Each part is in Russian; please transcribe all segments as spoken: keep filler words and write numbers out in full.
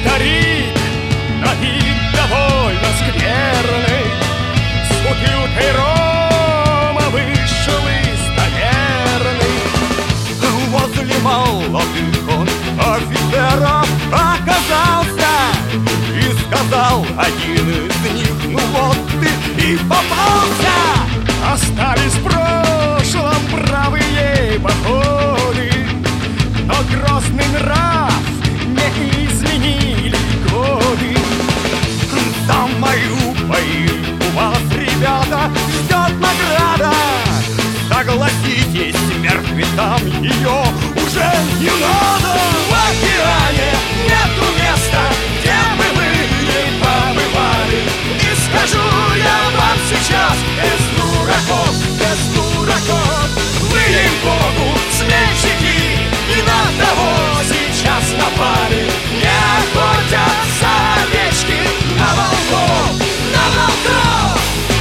старик, на вид довольно скверный, с бутылкой рома вышел из таверны. Возле молодых он офицеров оказался, и сказал один из них: ну вот ты и попался. Остались в прошлом бравые походы, но грозный нрав не изменили годы. За мою поимку вас, ребята, ждет награда. Согласитесь, мертвецам ее уже не надо. В океане нету места, где бы вы не побывали. И скажу я вам сейчас, без дураков, без дураков, вы, ей-богу, сменщики, и на того сейчас напали. Не охотятся овечки на волков, на волков.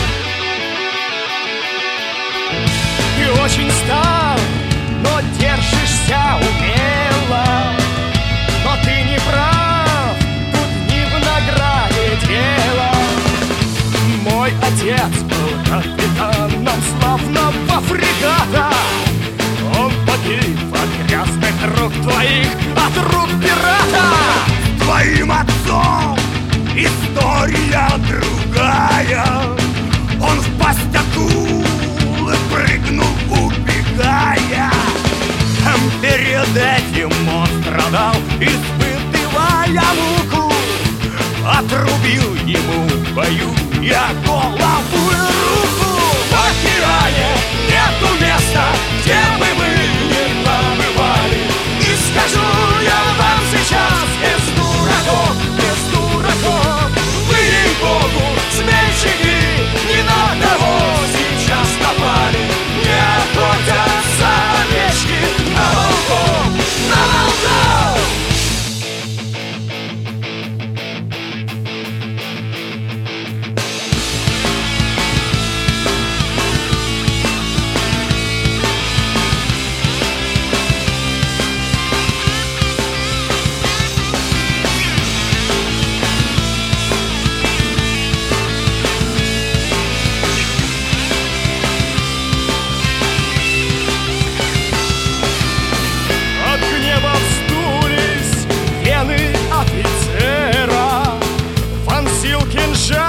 Ты очень стар, но держишься умело. Но ты не прав, тут не в награде дело. Мой отец был капитаном славного фрегата. Он погиб от грязных рук твоих, от рук пирата. Твоим отцом история другая. Он в пасть акулы прыгнул, убегая. Перед этим он страдал, испытывая муку. Отрубил ему в бою я голову и руку. В океане нету места, где бы вы не побывали. И скажу я вам сейчас, без дураков, без дураков, вы, ей-богу, сменщики, не на того сейчас напали. Не охотятся овечки на волков, на волков.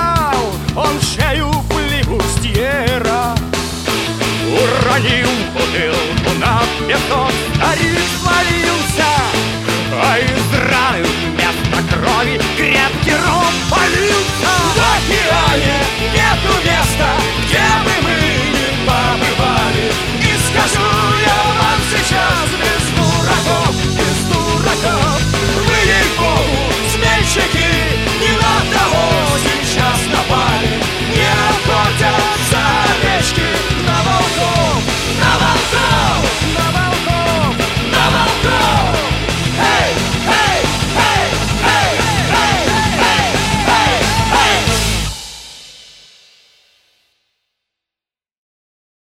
Он в шею флибустьера уронил.